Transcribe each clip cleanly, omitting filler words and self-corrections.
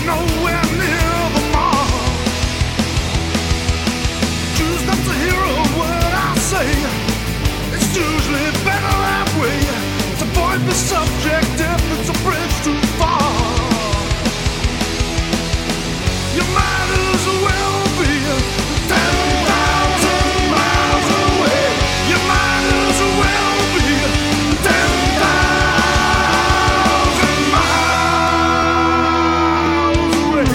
nowhere near the mark. Choose not to hear a word I say. It's usually better that way. To avoid the subject if it's a bridge too far. You might as well be 10,000 miles away. You might as well be 10,000 miles away.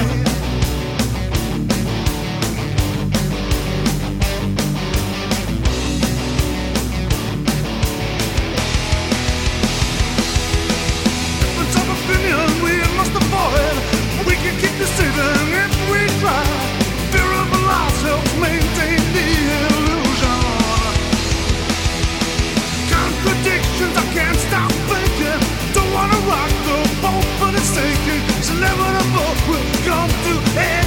Difference of opinion we must avoid. We can keep deceiving if we try. Fear of loss helps maintain the illusion. Contradictions, I can't stop thinking. Don't wanna rock the boat, but it's sinking. It's inevitable, we'll come to end.